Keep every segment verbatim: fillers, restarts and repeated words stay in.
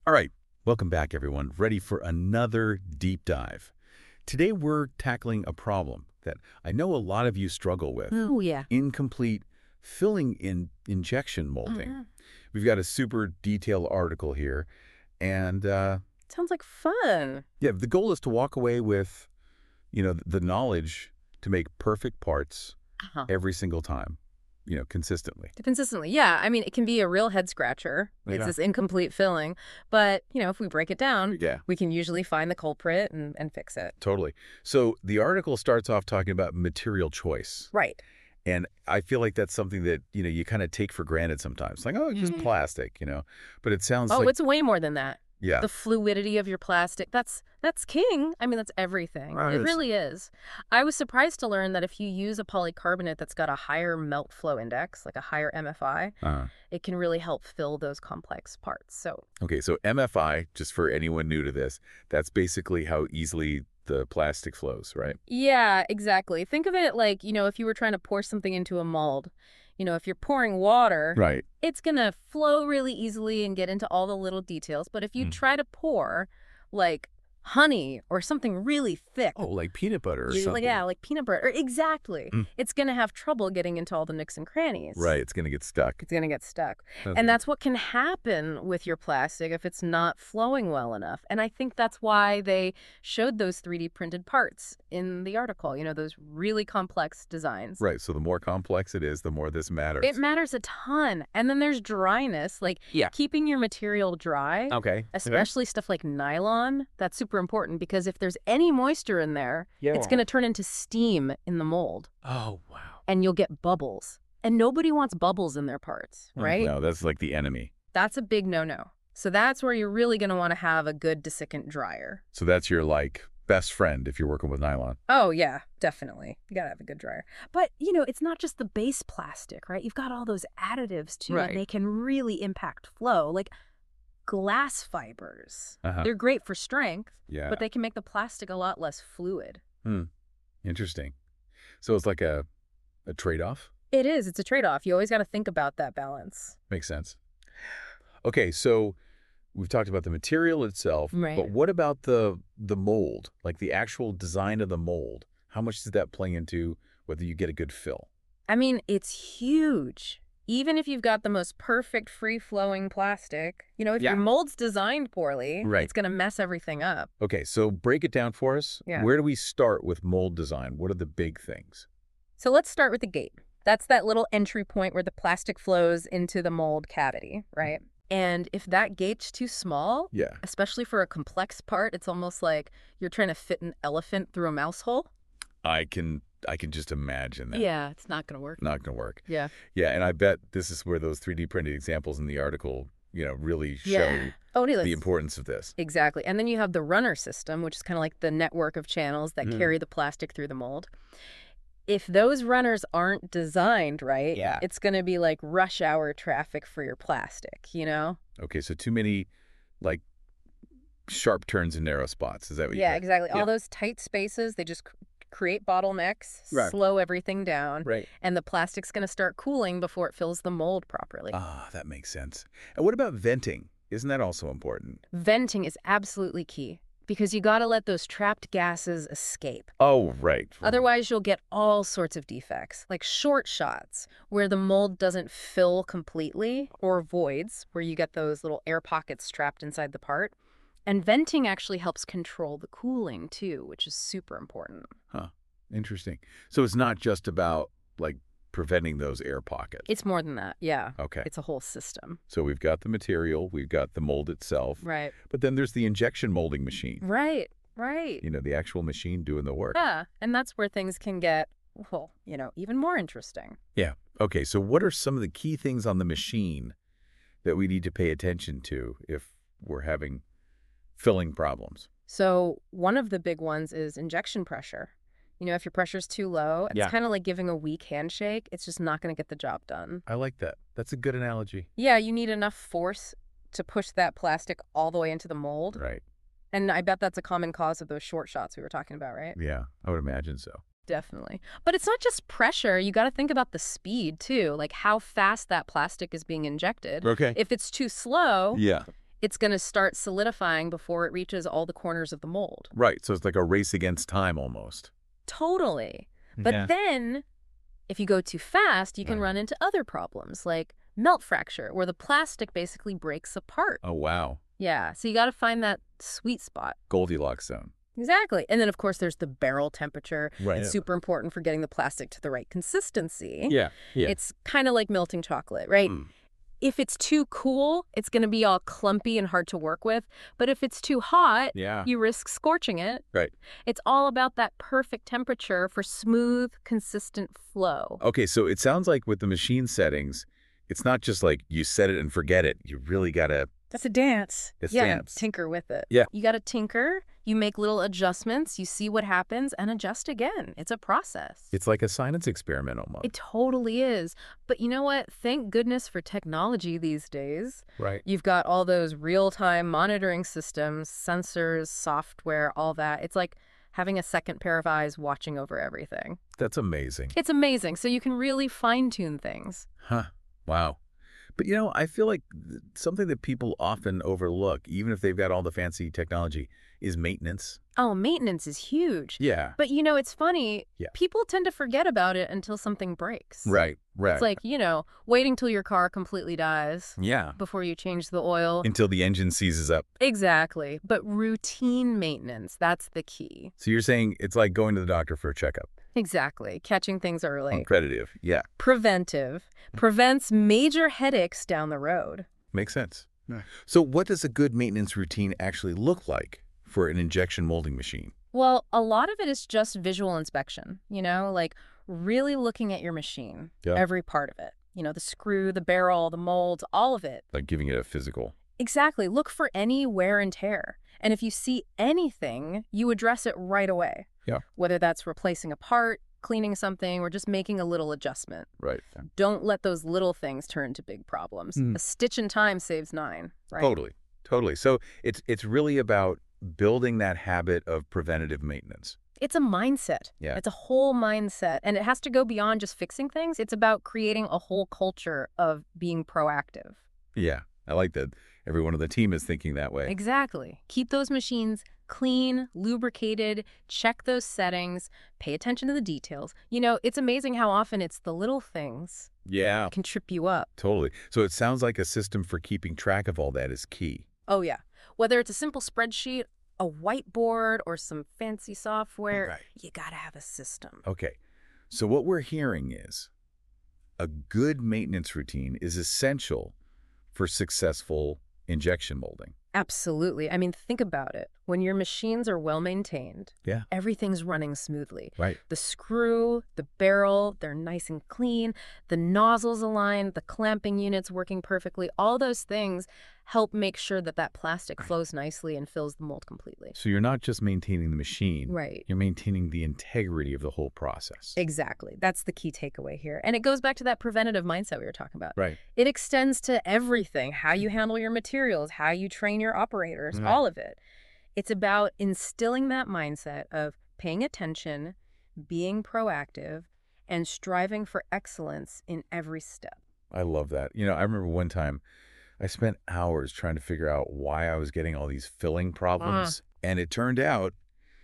All right, welcome back, everyone. Ready for another deep dive. Today, we're tackling a problem that I know a lot of you struggle with. Oh, yeah. Incomplete filling in injection molding. Mm-hmm. We've got a super detailed article here, and uh, Sounds like fun. yeah, the goal is to walk away with, you know, the knowledge to make perfect parts Uh-huh. every single time, you know, consistently. Consistently, yeah. I mean, it can be a real head scratcher. It's Yeah. this incomplete filling. But, you know, if we break it down, Yeah. we can usually find the culprit and, and fix it. Totally. So the article starts off talking about material choice. Right. And I feel like that's something that, you know, you kind of take for granted sometimes. Like, oh, it's just Mhm. plastic, you know. But it sounds Oh, like, it's way more than that. yeah, The fluidity of your plastic, that's that's king. I mean, that's everything. Right. It really is. I was surprised to learn that if you use a polycarbonate that's got a higher melt flow index, like a higher M F I, uh, it can really help fill those complex parts. So, okay. So M F I, just for anyone new to this, that's basically how easily the plastic flows, right? yeah, exactly. Think of it like, you know, if you were trying to pour something into a mold, you know, if you're pouring water, Right. it's going to flow really easily and get into all the little details. But if you Mm. try to pour like honey or something really thick, Oh, like peanut butter or you- something. like, yeah, like peanut butter, exactly, Mm. it's going to have trouble getting into all the nooks and crannies. Right. It's going to get stuck. It's going to get stuck. Okay. And that's what can happen with your plastic if it's not flowing well enough. And I think that's why they showed those three D printed parts in the article, you know, those really complex designs. Right. So the more complex it is, the more this matters. It matters a ton. And then there's dryness, like Yeah. keeping your material dry, Okay. especially stuff like nylon. That's super important because if there's any moisture in there, Yeah. it's going to turn into steam in the mold Oh, wow. and you'll get bubbles. And nobody wants bubbles in their parts, right? No, that's like the enemy. That's a big no-no. So that's where you're really going to want to have a good desiccant dryer. So that's your, like, best friend if you're working with nylon. Oh, yeah, definitely. You got to have a good dryer. But, you know, it's not just the base plastic, right? You've got all those additives, too, Right. and they can really impact flow. Like glass fibers. Uh-huh. They're great for strength, Yeah. but they can make the plastic a lot less fluid. Interesting. So it's like a, a trade-off? It is. It's a trade-off. You always got to think about that balance. Makes sense. Okay, so we've talked about the material itself, Right. but what about the the mold, like the actual design of the mold? How much does that play into whether you get a good fill? I mean, it's huge. Even if you've got the most perfect free-flowing plastic, you know, if Yeah. your mold's designed poorly, Right. it's going to mess everything up. Okay, so break it down for us. Yeah. Where do we start with mold design? What are the big things? So let's start with the gate. That's that little entry point where the plastic flows into the mold cavity, right? And if that gate's too small, Yeah. especially for a complex part, it's almost like you're trying to fit an elephant through a mouse hole. I can I can just imagine that. Yeah, it's not going to work. Not going to work. Yeah. Yeah, and I bet this is where those three D printed examples in the article, you know, really show Yeah. Oh, needless. the importance of this. Exactly. And then you have the runner system, which is kind of like the network of channels that Mhm. carry the plastic through the mold. If those runners aren't designed right, Yeah. it's going to be like rush hour traffic for your plastic, you know? Okay, so too many, like, sharp turns and narrow spots. Is that what you Yeah, said? exactly. Yeah. All those tight spaces, they just c- create bottlenecks, Right. slow everything down, Right. and the plastic's going to start cooling before it fills the mold properly. Ah, that makes sense. And what about venting? Isn't that also important? Venting is absolutely key because you got to let those trapped gases escape. Oh, right. Otherwise, you'll get all sorts of defects, like short shots, where the mold doesn't fill completely, or voids, where you get those little air pockets trapped inside the part. And venting actually helps control the cooling, too, which is super important. Interesting. So it's not just about, like, preventing those air pockets. It's more than that, yeah. Okay. It's a whole system. So we've got the material, we've got the mold itself, Right. but then there's the injection molding machine. Right, right. You know, the actual machine doing the work. Yeah, and that's where things can get, well, you know, even more interesting. Yeah. Okay, so what are some of the key things on the machine that we need to pay attention to if we're having filling problems? So one of the big ones is injection pressure. You know, if your pressure's too low, it's Yeah. kind of like giving a weak handshake. It's just not going to get the job done. I like that. That's a good analogy. Yeah, you need enough force to push that plastic all the way into the mold. Right. And I bet that's a common cause of those short shots we were talking about, right? Yeah, I would imagine so. Definitely. But it's not just pressure. You got to think about the speed, too, like how fast that plastic is being injected. Okay. If it's too slow, Yeah. it's going to start solidifying before it reaches all the corners of the mold. Right. So it's like a race against time almost. Totally. But Yeah. then, if you go too fast, you can Right. run into other problems, like melt fracture, where the plastic basically breaks apart. Oh, wow. Yeah, so you got to find that sweet spot. Goldilocks zone. Exactly. And then, of course, there's the barrel temperature. Right. It's super important for getting the plastic to the right consistency. Yeah. Yeah. It's kind of like melting chocolate, right? Mm. If it's too cool, it's going to be all clumpy and hard to work with. But if it's too hot, Yeah. you risk scorching it. Right. It's all about that perfect temperature for smooth, consistent flow. Okay, so it sounds like with the machine settings, it's not just like you set it and forget it. You really got to... That's a dance. It's yeah, dance. tinker with it. Yeah. You got to tinker, you make little adjustments, you see what happens, and adjust again. It's a process. It's like a science experiment almost. It totally is. But you know what? Thank goodness for technology these days. Right. You've got all those real-time monitoring systems, sensors, software, all that. It's like having a second pair of eyes watching over everything. That's amazing. It's amazing. So you can really fine-tune things. Huh. Wow. But, you know, I feel like th- something that people often overlook, even if they've got all the fancy technology, is maintenance. Oh, maintenance is huge. Yeah. But, you know, it's funny. Yeah. People tend to forget about it until something breaks. Right. Right. It's like, you know, waiting till your car completely dies Yeah. before you change the oil. Until the engine seizes up. Exactly. But routine maintenance, that's the key. So you're saying it's like going to the doctor for a checkup. Exactly. Catching things early. Uncreditive. Yeah. Preventive. Prevents major headaches down the road. Makes sense. So what does a good maintenance routine actually look like for an injection molding machine? Well, a lot of it is just visual inspection, you know, like really looking at your machine, Yeah. every part of it. You know, the screw, the barrel, the molds, all of it. Like giving it a physical. Exactly. Look for any wear and tear. And if you see anything, you address it right away. Yeah. Whether that's replacing a part, cleaning something, or just making a little adjustment. Right. Don't let those little things turn into big problems. Mm. A stitch in time saves nine, right? Totally. Totally. So it's it's really about building that habit of preventative maintenance. It's a mindset. Yeah. It's a whole mindset. And it has to go beyond just fixing things. It's about creating a whole culture of being proactive. Yeah. I like that everyone on the team is thinking that way. Exactly. Keep those machines clean, lubricated, check those settings, pay attention to the details. You know, it's amazing how often it's the little things Yeah. that can trip you up. Totally. So it sounds like a system for keeping track of all that is key. Oh, yeah. Whether it's a simple spreadsheet, a whiteboard, or some fancy software, Right. you gotta have a system. Okay. So what we're hearing is a good maintenance routine is essential for successful injection molding. Absolutely. I mean, think about it. When your machines are well maintained, Yeah. everything's running smoothly. Right. The screw, the barrel, they're nice and clean. The nozzles aligned, the clamping units working perfectly. All those things help make sure that that plastic flows nicely and fills the mold completely. So you're not just maintaining the machine. Right. You're maintaining the integrity of the whole process. Exactly. That's the key takeaway here. And it goes back to that preventative mindset we were talking about. Right. It extends to everything, how you handle your materials, how you train your operators, Right. all of it. It's about instilling that mindset of paying attention, being proactive, and striving for excellence in every step. I love that. You know, I remember one time I spent hours trying to figure out why I was getting all these filling problems. And it turned out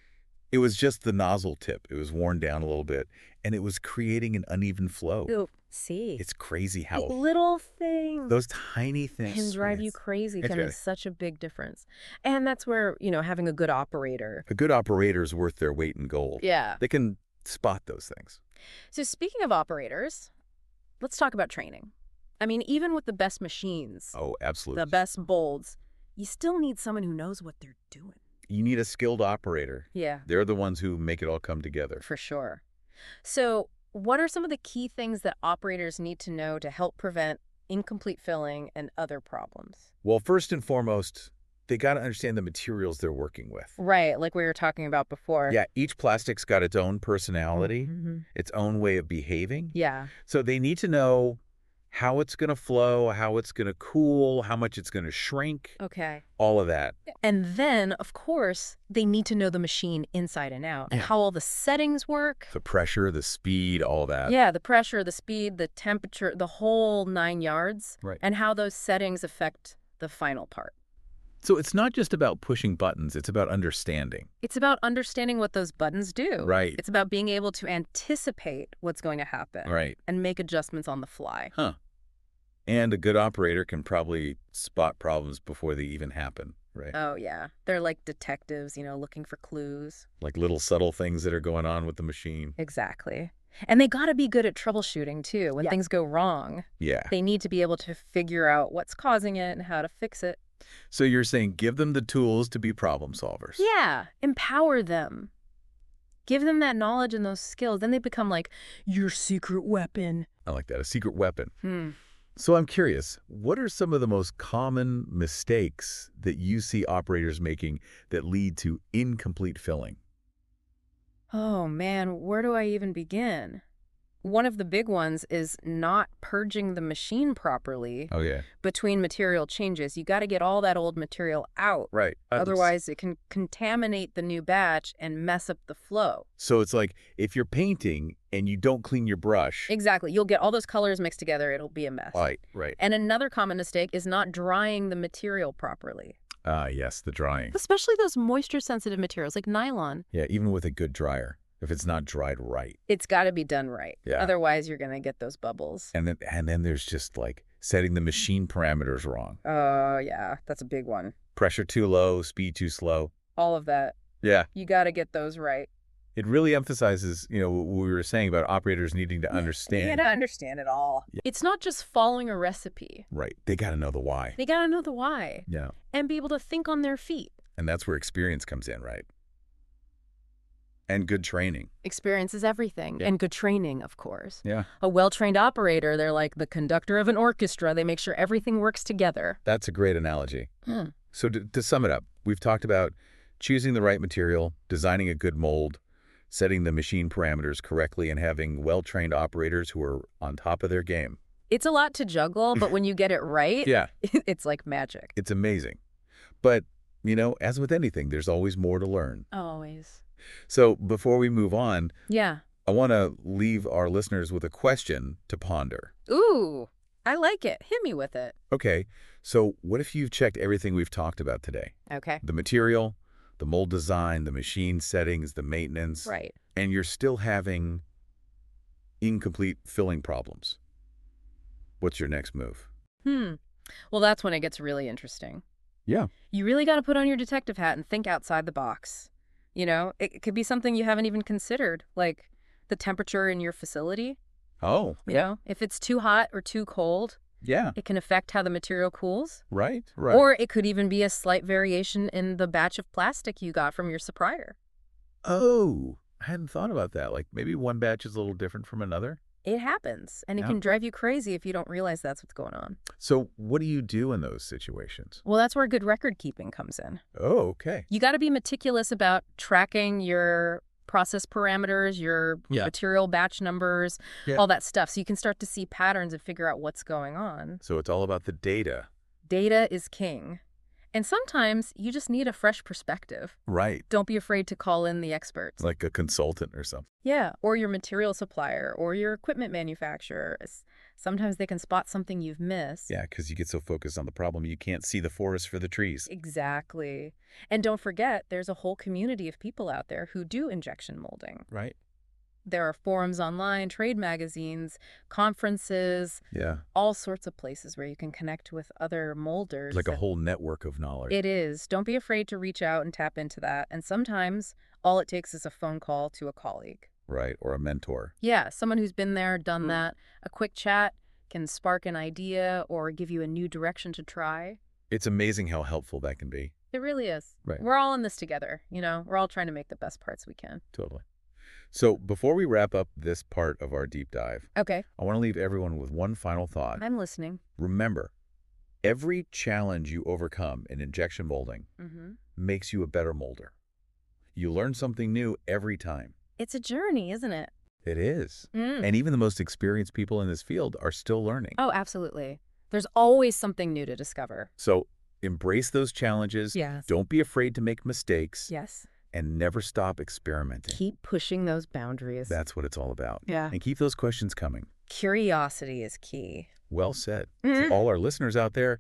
it was just the nozzle tip. It was worn down a little bit and it was creating an uneven flow. Oh, see. It's crazy how Little things those tiny things can drive you it's- crazy, it's can make really- such a big difference. And that's where, you know, having a good operator. A good operator is worth their weight in gold. Yeah. They can spot those things. So speaking of operators, let's talk about training. I mean, even with the best machines, Oh, absolutely. the best molds, you still need someone who knows what they're doing. You need a skilled operator. Yeah, They're the ones who make it all come together. for sure. So what are some of the key things that operators need to know to help prevent incomplete filling and other problems? Well, first and foremost, they got to understand the materials they're working with. Right, like we were talking about before. Yeah, each plastic's got its own personality, Mhm. its own way of behaving. Yeah. So they need to know how it's going to flow, how it's going to cool, how much it's going to shrink, Okay. all of that. And then, of course, they need to know the machine inside and out and Yeah. how all the settings work. The pressure, the speed, all that. Yeah, the pressure, the speed, the temperature, the whole nine yards, Right. and how those settings affect the final part. So it's not just about pushing buttons, it's about understanding. It's about understanding what those buttons do. Right. It's about being able to anticipate what's going to happen. Right. And make adjustments on the fly. Huh. And a good operator can probably spot problems before they even happen, right? Oh, yeah. They're like detectives, you know, looking for clues. Like little subtle things that are going on with the machine. Exactly. And they got to be good at troubleshooting, too, when Yeah. things go wrong. Yeah. They need to be able to figure out what's causing it and how to fix it. So you're saying give them the tools to be problem solvers. Yeah. Empower them. Give them that knowledge and those skills. Then they become like your secret weapon. I like that, a secret weapon. Hmm. So I'm curious, what are some of the most common mistakes that you see operators making that lead to incomplete filling? Oh, man, where do I even begin? One of the big ones is not purging the machine properly Oh, yeah. between material changes. You got to get all that old material out. Right. Otherwise, it can contaminate the new batch and mess up the flow. So it's like if you're painting and you don't clean your brush. Exactly. You'll get all those colors mixed together. It'll be a mess. Right, right. And another common mistake is not drying the material properly. Ah, yes, the drying. Especially those moisture-sensitive materials like nylon. Yeah, even with a good dryer, if it's not dried right. It's got to be done right. Yeah. Otherwise, you're going to get those bubbles. And then and then there's just like setting the machine parameters wrong. Oh, yeah. That's a big one. Pressure too low, speed too slow. All of that. Yeah. You got to get those right. It really emphasizes, you know, what we were saying about operators needing to understand. You got to understand it all. Yeah. It's not just following a recipe. Right. They got to know the why. They got to know the why. Yeah. And be able to think on their feet. And that's where experience comes in, right? And good training. Experience is everything. Yeah. And good training, of course. Yeah. A well-trained operator, they're like the conductor of an orchestra. They make sure everything works together. That's a great analogy. Hmm. So to, to sum it up, we've talked about choosing the right material, designing a good mold, setting the machine parameters correctly, and having well-trained operators who are on top of their game. It's a lot to juggle, but when you get it right, Yeah. it's like magic. It's amazing. But, you know, as with anything, there's always more to learn. Always. So before we move on, Yeah. I want to leave our listeners with a question to ponder. Ooh, I like it. Hit me with it. Okay, so what if you've checked everything we've talked about today? Okay. The material, the mold design, the machine settings, the maintenance. Right. And you're still having incomplete filling problems. What's your next move? Hmm. Well, that's when it gets really interesting. Yeah. You really got to put on your detective hat and think outside the box. You know, it, it could be something you haven't even considered, like the temperature in your facility. Oh, You know, if it's too hot or too cold, yeah. it can affect how the material cools. Right, right. Or it could even be a slight variation in the batch of plastic you got from your supplier. Oh, I hadn't thought about that. Like maybe one batch is a little different from another. It happens, and it Yeah. can drive you crazy if you don't realize that's what's going on. So what do you do in those situations? Well, that's where good record keeping comes in. Oh, okay. You got to be meticulous about tracking your process parameters, your Yeah. material batch numbers, Yeah. all that stuff, so you can start to see patterns and figure out what's going on. So it's all about the data. Data is king. And sometimes you just need a fresh perspective. Right. Don't be afraid to call in the experts. Like a consultant or something. Yeah, or your material supplier or your equipment manufacturer. S- Sometimes they can spot something you've missed. Yeah, because you get so focused on the problem, you can't see the forest for the trees. Exactly. And don't forget, there's a whole community of people out there who do injection molding. Right. There are forums online, trade magazines, conferences, Yeah. all sorts of places where you can connect with other molders. Like a whole network of knowledge. It is. Don't be afraid to reach out and tap into that. And sometimes all it takes is a phone call to a colleague. Right. Or a mentor. Yeah, someone who's been there, done that. A quick chat can spark an idea or give you a new direction to try. It's amazing how helpful that can be. It really is. Right. We're all in this together, you know? We're all trying to make the best parts we can. Totally. So before we wrap up this part of our deep dive, Okay. I want to leave everyone with one final thought. I'm listening. Remember, every challenge you overcome in injection molding Mm-hmm. makes you a better molder. You learn something new every time. It's a journey, isn't it? It is. Mm. And even the most experienced people in this field are still learning. Oh, absolutely. There's always something new to discover. So embrace those challenges. Yes. Don't be afraid to make mistakes. Yes. And never stop experimenting. Keep pushing those boundaries. That's what it's all about. Yeah. And keep those questions coming. Curiosity is key. Well said. Mhm. To all our listeners out there,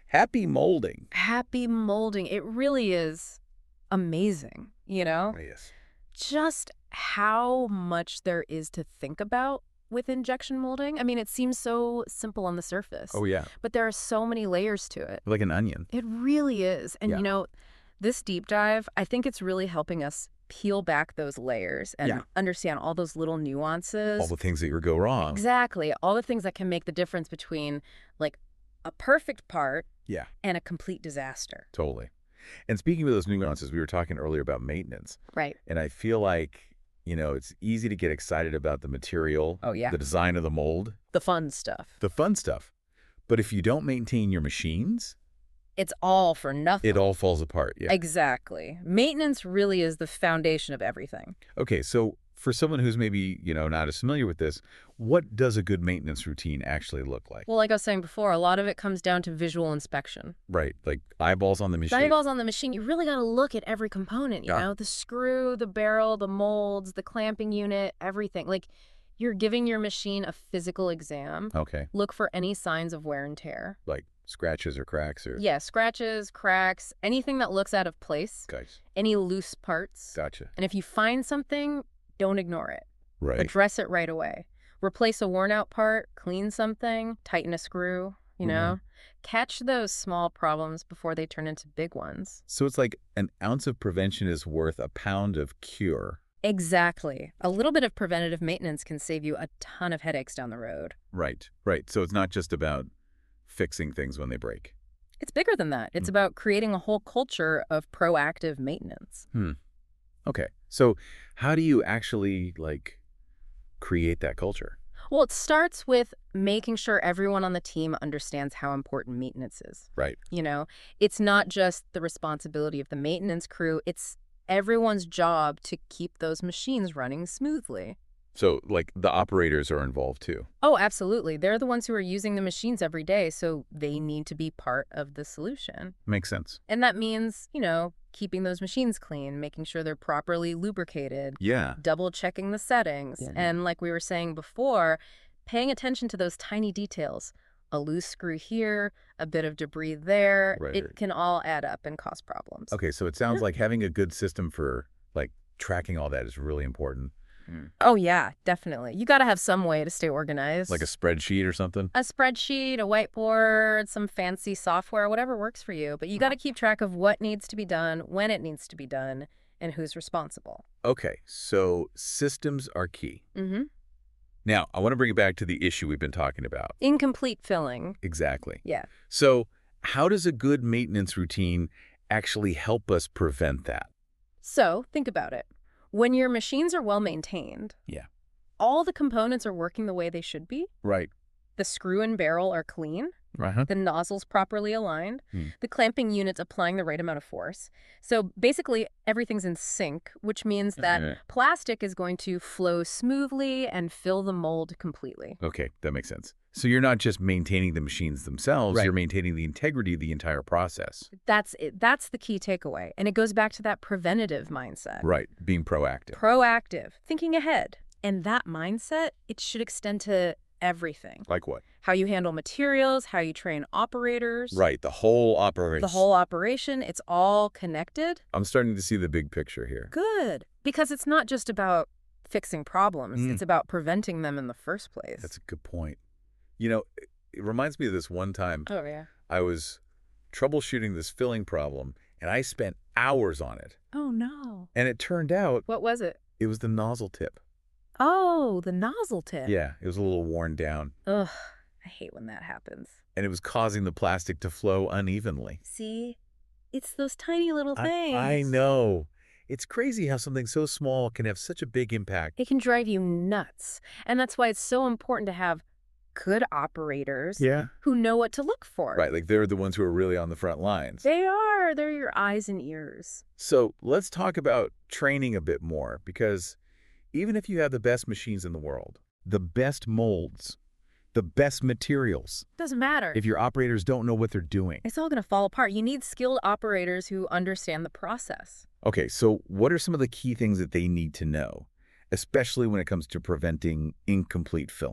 Happy molding. Happy molding. It really is amazing, you know? Yes. Just how much there is to think about with injection molding. I mean, it seems so simple on the surface, Oh, yeah. but there are so many layers to it. Like an onion. It really is. And, Yeah. you know, this deep dive, I think it's really helping us peel back those layers and Yeah. understand all those little nuances. All the things that go wrong. Exactly. All the things that can make the difference between, like, a perfect part Yeah, and a complete disaster. totally. And speaking of those nuances, we were talking earlier about maintenance. Right. And I feel like, you know, it's easy to get excited about the material, Oh, yeah. the design of the mold, The fun stuff. the fun stuff. But if you don't maintain your machines, It's all for nothing. it all falls apart. Yeah. Exactly. Maintenance really is the foundation of everything. Okay, so for someone who's maybe, you know, not as familiar with this, what does a good maintenance routine actually look like? Well, like I was saying before, a lot of it comes down to visual inspection. Right, like eyeballs on the machine. Eyeballs on the machine, you really got to look at every component, you Yeah. know? The screw, the barrel, the molds, the clamping unit, everything. Like, you're giving your machine a physical exam. Okay, Look for any signs of wear and tear. like scratches or cracks or... Yeah, scratches, cracks, anything that looks out of place, Guys, any loose parts. gotcha. And if you find something, don't ignore it. Right. Address it right away. Replace a worn out part, clean something, tighten a screw, you know? Catch those small problems before they turn into big ones. So it's like an ounce of prevention is worth a pound of cure. Exactly. A little bit of preventative maintenance can save you a ton of headaches down the road. Right, right. So it's not just about fixing things when they break. It's bigger than that. It's Mm. about creating a whole culture of proactive maintenance. Okay, so how do you actually, like, create that culture? Well, it starts with making sure everyone on the team understands how important maintenance is. Right. You know, it's not just the responsibility of the maintenance crew, it's everyone's job to keep those machines running smoothly. So, like, the operators are involved too. Oh, absolutely. They're the ones who are using the machines every day, so they need to be part of the solution. Makes sense. And that means, you know, keeping those machines clean, making sure they're properly lubricated, Yeah. double checking the settings, Yeah. and like we were saying before, paying attention to those tiny details. A loose screw here, a bit of debris there. Right. It can all add up and cause problems. Okay, so it sounds like having a good system for, like, tracking all that is really important. Oh, yeah, definitely. You got to have some way to stay organized. Like a spreadsheet or something? a spreadsheet, a whiteboard, some fancy software, whatever works for you. But you got to keep track of what needs to be done, when it needs to be done, and who's responsible. Okay, so systems are key. Mm-hmm. Now, I want to bring it back to the issue we've been talking about. Incomplete filling. Exactly. Yeah. So how does a good maintenance routine actually help us prevent that? So think about it. When your machines are well maintained, Yeah. all the components are working the way they should be. Right. The screw and barrel are clean. Right. The nozzle's properly aligned. Hmm. The clamping unit's applying the right amount of force. So basically, everything's in sync, which means that Yeah. plastic is going to flow smoothly and fill the mold completely. Okay, that makes sense. So you're not just maintaining the machines themselves, Right. you're maintaining the integrity of the entire process. That's it. That's the key takeaway. And it goes back to that preventative mindset. Right, being proactive. Proactive, thinking ahead. And that mindset, it should extend to everything. Like what? How you handle materials, how you train operators. Right, the whole operation. The whole operation, it's all connected. I'm starting to see the big picture here. Good. Because it's not just about fixing problems. Mm. It's about preventing them in the first place. That's a good point. You know, it- it reminds me of this one time Oh, yeah. I was troubleshooting this filling problem, and I spent hours on it. Oh, no. And it turned out What was it? it was the nozzle tip. Oh, the nozzle tip. Yeah, it was a little worn down, Ugh, I hate when that happens. and it was causing the plastic to flow unevenly. See? It's those tiny little I, things. I know. It's crazy how something so small can have such a big impact. It can drive you nuts. And that's why it's so important to have good operators Yeah. who know what to look for. Right, like they're the ones who are really on the front lines. They are. They're your eyes and ears. So let's talk about training a bit more, because even if you have the best machines in the world, the best molds, the best materials, Doesn't matter. if your operators don't know what they're doing. It's all going to fall apart. You need skilled operators who understand the process. Okay, so what are some of the key things that they need to know, especially when it comes to preventing incomplete filling?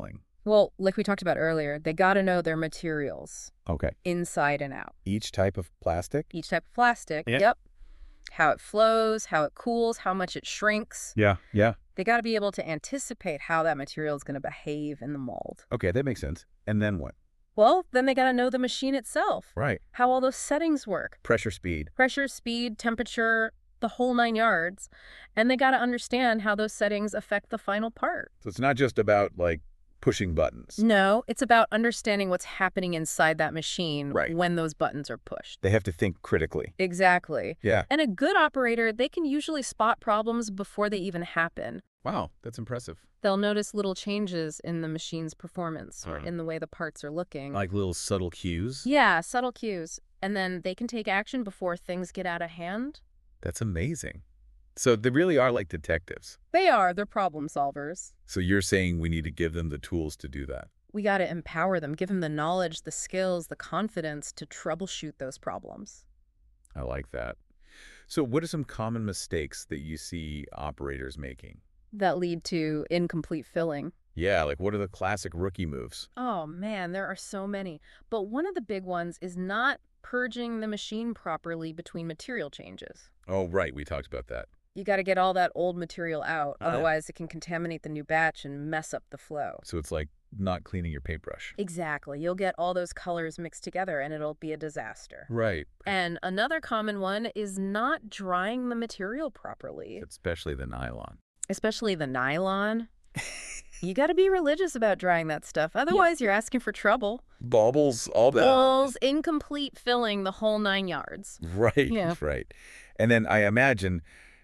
Well, like we talked about earlier, they got to know their materials Okay. inside and out. Each type of plastic? Each type of plastic, Yeah. yep. How it flows, how it cools, how much it shrinks. Yeah, yeah. They got to be able to anticipate how that material is going to behave in the mold. Okay, that makes sense. And then what? Well, then they got to know the machine itself. Right. How all those settings work. Pressure, speed. Pressure, speed, temperature, the whole nine yards. And they got to understand how those settings affect the final part. So it's not just about, like, pushing buttons. No, it's about understanding what's happening inside that machine Right. when those buttons are pushed. They have to think critically. Exactly. Yeah. And a good operator, they can usually spot problems before they even happen. Wow, that's impressive. They'll notice little changes in the machine's performance or Uh-huh. in the way the parts are looking. Like little subtle cues? Yeah, subtle cues. And then they can take action before things get out of hand. That's amazing. So they really are like detectives. They are. They're problem solvers. So you're saying we need to give them the tools to do that? We got to empower them, give them the knowledge, the skills, the confidence to troubleshoot those problems. I like that. So what are some common mistakes that you see operators making? That lead to incomplete filling. Yeah, like what are the classic rookie moves? Oh, man, there are so many. But one of the big ones is not purging the machine properly between material changes. Oh, right. We talked about that. You got to get all that old material out. Oh, yeah. Otherwise, it can contaminate the new batch and mess up the flow. So it's like not cleaning your paintbrush. Exactly. You'll get all those colors mixed together, and it'll be a disaster. Right. And another common one is not drying the material properly, Especially the nylon. especially the nylon. You got to be religious about drying that stuff. Otherwise, you're asking for trouble. Baubles, all that. Balls, incomplete filling, the whole nine yards. Right, Yeah. right. And then I imagine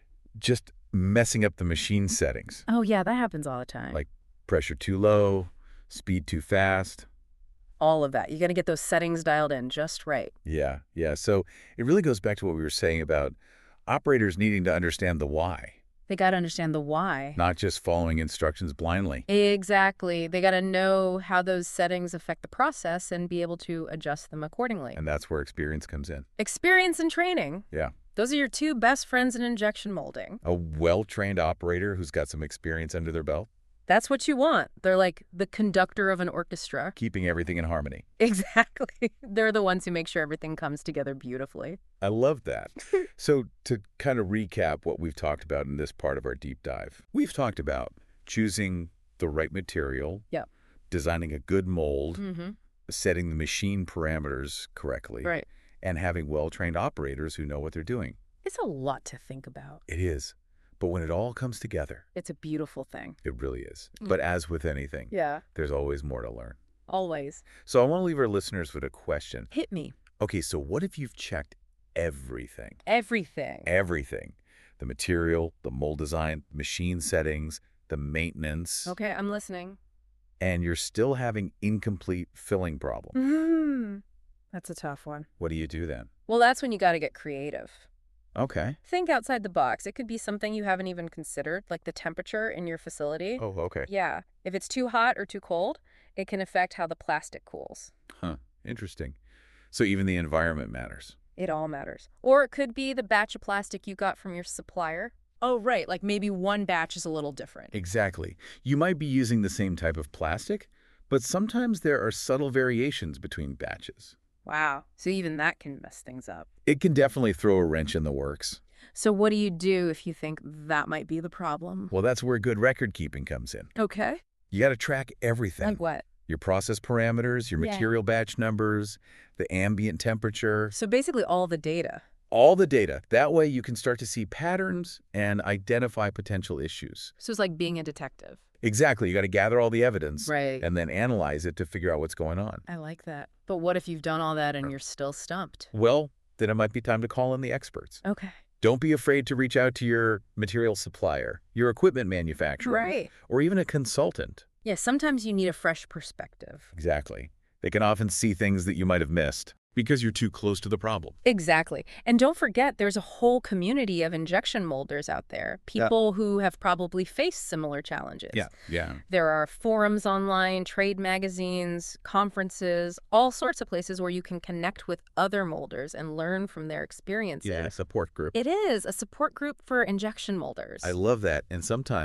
just messing up the machine settings. Oh, yeah, that happens all the time. Like pressure too low, speed too fast. all of that. You got to get those settings dialed in just right. Yeah, yeah. So it really goes back to what we were saying about operators needing to understand the why, They got to understand the why. not just following instructions blindly. Exactly. They got to know how those settings affect the process and be able to adjust them accordingly. And that's where experience comes in. Experience and training. Yeah. Those are your two best friends in injection molding. A well-trained operator who's got some experience under their belt, That's what you want. They're like the conductor of an orchestra. keeping everything in harmony. Exactly. They're the ones who make sure everything comes together beautifully. I love that. So to kind of recap what we've talked about in this part of our deep dive, we've talked about choosing the right material, Yep. designing a good mold, Mm-hmm. setting the machine parameters correctly, Right. and having well-trained operators who know what they're doing. It's a lot to think about. It is. But when it all comes together, It's a beautiful thing. it really is. Mm. But as with anything, Yeah. there's always more to learn. Always. So I want to leave our listeners with a question. Hit me. Okay, so what if you've checked everything? Everything. Everything. The material, the mold design, machine settings, the maintenance, Okay, I'm listening. and you're still having incomplete filling problems. Mm-hmm. That's a tough one. What do you do then? Well, that's when you got to get creative. Okay. Think outside the box. It could be something you haven't even considered, like the temperature in your facility. Oh, okay. Yeah. If it's too hot or too cold, it can affect how the plastic cools. Huh. Interesting. So even the environment matters. It all matters. Or it could be the batch of plastic you got from your supplier. Oh, right. Like maybe one batch is a little different. Exactly. You might be using the same type of plastic, but sometimes there are subtle variations between batches. Wow. So even that can mess things up. It can definitely throw a wrench in the works. So what do you do if you think that might be the problem? Well, that's where good record keeping comes in. Okay. You got to track everything. Like what? Your process parameters, your Yeah. material batch numbers, the ambient temperature, So basically all the data. all the data. That way you can start to see patterns and identify potential issues. So it's like being a detective. Exactly. You got to gather all the evidence Right. and then analyze it to figure out what's going on. I like that. But what if you've done all that and you're still stumped? Well, then it might be time to call in the experts. Okay. Don't be afraid to reach out to your material supplier, your equipment manufacturer, Right. or even a consultant. Yeah, sometimes you need a fresh perspective. Exactly. They can often see things that you might have missed because you're too close to the problem. Exactly. And don't forget, there's a whole community of injection molders out there, people who have probably faced similar challenges. Yeah. There are forums online, trade magazines, conferences, all sorts of places where you can connect with other molders and learn from their experiences. Yeah, support group. It is a support group for injection molders. I love that. And sometimes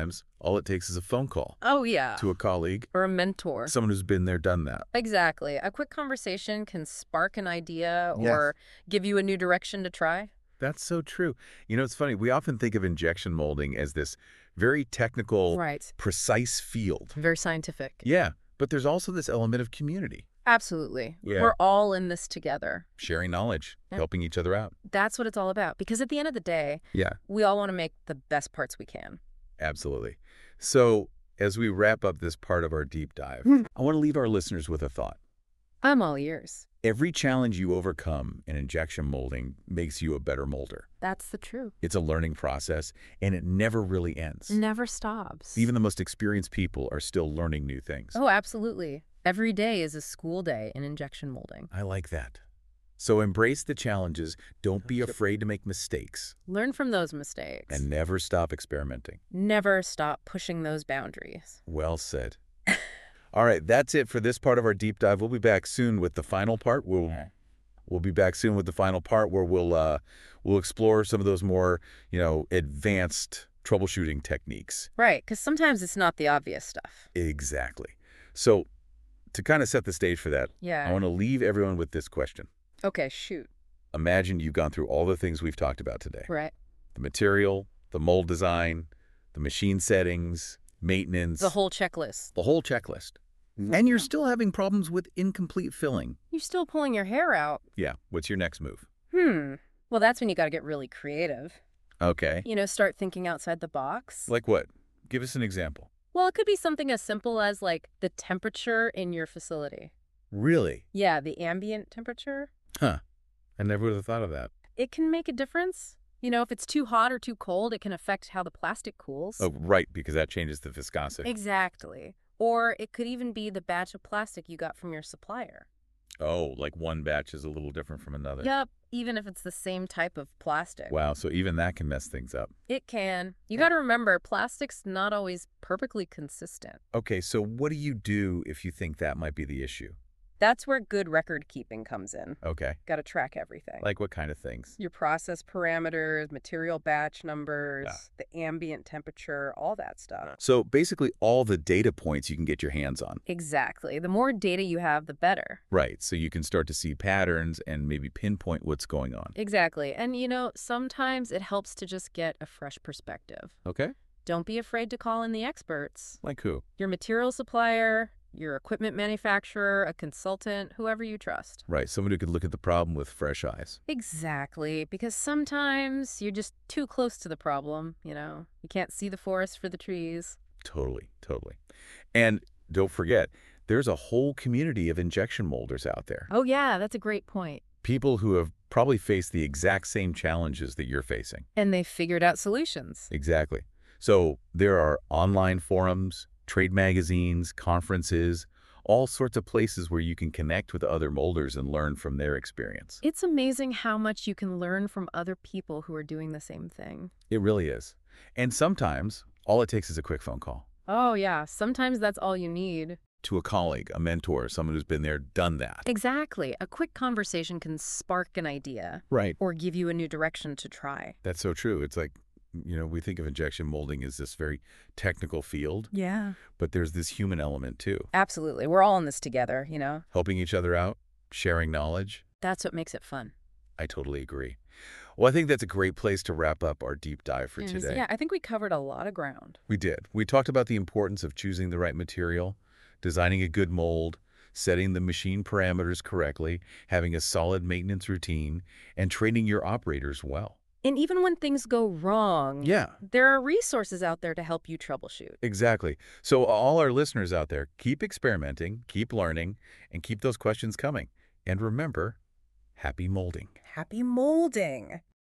All it takes is a phone call Oh, yeah. to a colleague, Or a mentor. someone who's been there, done that. Exactly. A quick conversation can spark an idea Yes. or give you a new direction to try. That's so true. You know, it's funny. We often think of injection molding as this very technical, Right. precise field. Very scientific. Yeah, but there's also this element of community, Absolutely. Yeah. We're all in this together. sharing knowledge, Yeah. helping each other out. That's what it's all about. Because at the end of the day, Yeah, we all want to make the best parts we can. absolutely. So as we wrap up this part of our deep dive, I want to leave our listeners with a thought. I'm all ears. Every challenge you overcome in injection molding makes you a better molder. That's the truth. It's a learning process, and it never really ends. Never stops. Even the most experienced people are still learning new things. Oh, absolutely. Every day is a school day in injection molding. I like that. So embrace the challenges, don't be afraid to make mistakes, Learn from those mistakes. and never stop experimenting. never stop pushing those boundaries. Well said. All right, that's it for this part of our deep dive. We'll be back soon with the final part. We'll we'll be back soon with the final part where we'll uh, we'll explore some of those more, you know, advanced troubleshooting techniques. Right, because sometimes it's not the obvious stuff. Exactly. So to kind of set the stage for that, Yeah. I want to leave everyone with this question. Okay, shoot. Imagine you've gone through all the things we've talked about today. Right. The material, the mold design, the machine settings, maintenance, The whole checklist. the whole checklist. And you're still having problems with incomplete filling. You're still pulling your hair out. Yeah, what's your next move? Hmm. Well, that's when you got to get really creative. Okay. You know, start thinking outside the box. Like what? Give us an example. Well, it could be something as simple as, like, the temperature in your facility. Really? Yeah, the ambient temperature. Huh. I never would have thought of that. It can make a difference. You know, if it's too hot or too cold, it can affect how the plastic cools. Oh, right, because that changes the viscosity. Exactly. Or it could even be the batch of plastic you got from your supplier. Oh, like one batch is a little different from another. Yep, even if it's the same type of plastic. Wow, so even that can mess things up. It can. You got to remember, plastic's not always perfectly consistent. Okay, so what do you do if you think that might be the issue? That's where good record keeping comes in. Okay. Got to track everything. Like what kind of things? Your process parameters, material batch numbers, Yeah. the ambient temperature, all that stuff. So basically all the data points you can get your hands on. Exactly. The more data you have, the better. Right, so you can start to see patterns and maybe pinpoint what's going on. Exactly. And, you know, sometimes it helps to just get a fresh perspective. Okay. Don't be afraid to call in the experts. Like who? Your material supplier, your equipment manufacturer, a consultant, whoever you trust. Right, someone who could look at the problem with fresh eyes. Exactly, because sometimes you're just too close to the problem, you know. You can't see the forest for the trees. Totally, totally. And don't forget, there's a whole community of injection molders out there. Oh, yeah, that's a great point. People who have probably faced the exact same challenges that you're facing. And they figured out solutions. Exactly. So there are online forums, trade magazines, conferences, all sorts of places where you can connect with other molders and learn from their experience. It's amazing how much you can learn from other people who are doing the same thing. It really is. And sometimes all it takes is a quick phone call Oh, yeah, sometimes that's all you need. to a colleague, a mentor, someone who's been there, done that. Exactly. A quick conversation can spark an idea Right. or give you a new direction to try. That's so true. It's like, you know, we think of injection molding as this very technical field, Yeah. but there's this human element too. Absolutely. We're all in this together, you know? Helping each other out, sharing knowledge. That's what makes it fun. I totally agree. Well, I think that's a great place to wrap up our deep dive for Yes, today. Yeah, I think we covered a lot of ground. We did. We talked about the importance of choosing the right material, designing a good mold, setting the machine parameters correctly, having a solid maintenance routine, and training your operators well. And even when things go wrong, Yeah, there are resources out there to help you troubleshoot. exactly. So all our listeners out there, keep experimenting, keep learning, and keep those questions coming. And remember, happy molding. Happy molding.